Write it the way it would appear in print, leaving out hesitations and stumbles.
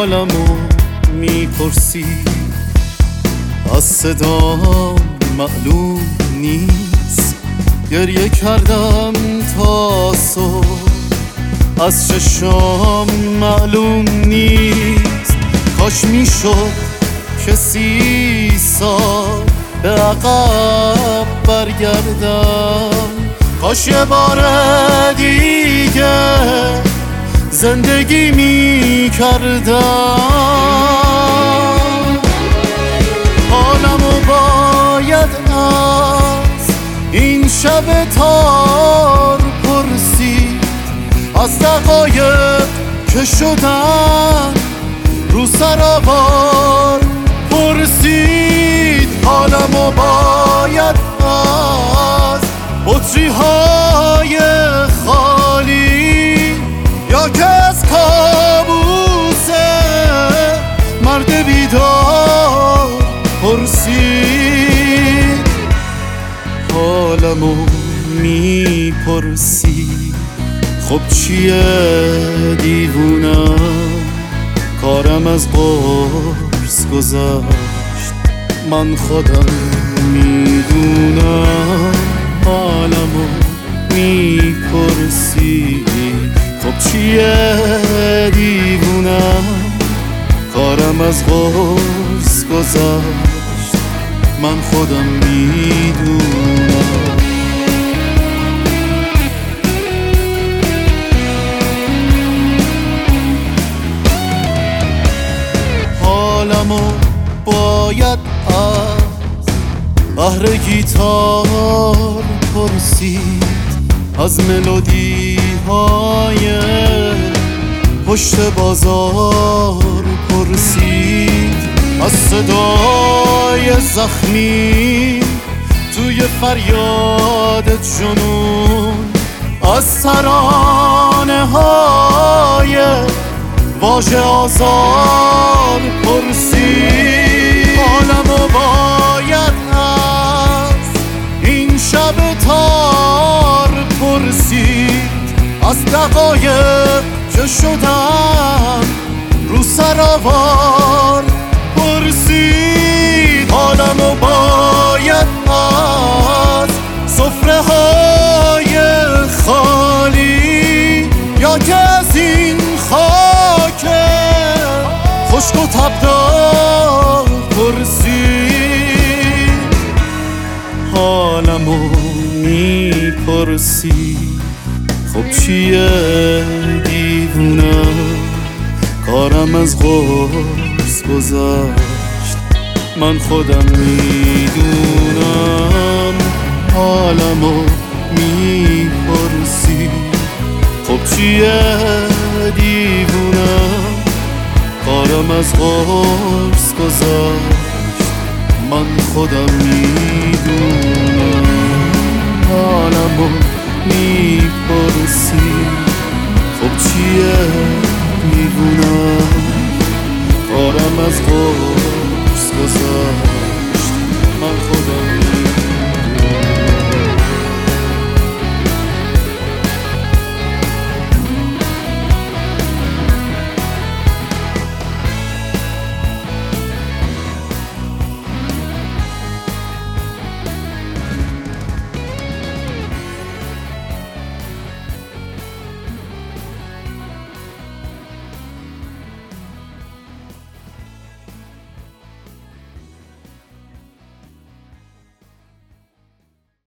حالمو میپرسی، از صدام معلوم نیست. گریه کردم تا صبح، از چشام معلوم نیست. کاش میشد که 30 سال به عقب برگردم، کاش یه بار دیگه زندگی میکردم. حالمو باید از این شب تار پرسید، از دقایق که شدن رو سرآوار پرسید. حالمو باید از بطری های خالی یا که از کابوس مرد بیدار پرسید. حالمو میپرسی، خب چیه دیوونم، کارم از قرص گذشت، من خودم میدونم. حالمو میپرسی، خب چیه دیوونم، کارم از قرص گذشت، من خودم میدونم. حالمو باید از بحر گیتار پرسید، از ملودی های پشت بازار پرسید، از صدای زخمی توی فریاد جنون، از ترانه های واژه آزار پرسید. حالمو باید از این شب تار پرسید، از دقایق که شدن رو سرآوار پرسید. حالمو باید از سفره های خالی یا که از این خاک خشک و تبدار پرسید. حالمو میپرسی، خب چیه دیوونم، کارم از قرص گذشت، من خودم میدونم. حالمو میپرسی، خب چیه دیوونم، کارم از قرص گذشت، من خودم میدونم. حالمو میپرسی، خب چیه دیوونم، کارم از قرص گذشت، من خودم